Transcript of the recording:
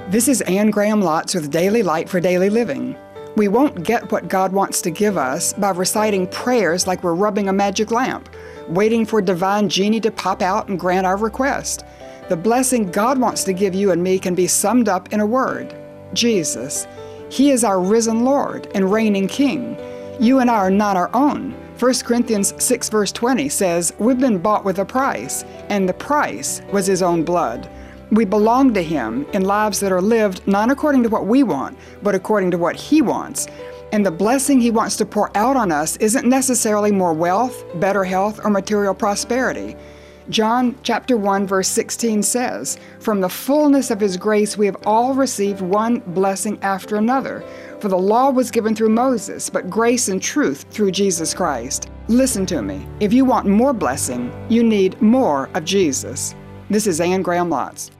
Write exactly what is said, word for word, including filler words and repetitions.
This is Anne Graham Lotz with Daily Light for Daily Living. We won't get what God wants to give us by reciting prayers like we're rubbing a magic lamp, waiting for divine genie to pop out and grant our request. The blessing God wants to give you and me can be summed up in a word: Jesus. He is our risen Lord and reigning King. You and I are not our own. First Corinthians six verse twenty says, we've been bought with a price, and the price was His own blood. We belong to Him in lives that are lived not according to what we want, but according to what He wants. And the blessing He wants to pour out on us isn't necessarily more wealth, better health, or material prosperity. John chapter one verse sixteen says, from the fullness of His grace we have all received one blessing after another. For the law was given through Moses, but grace and truth through Jesus Christ. Listen to me. If you want more blessing, you need more of Jesus. This is Anne Graham Lotz.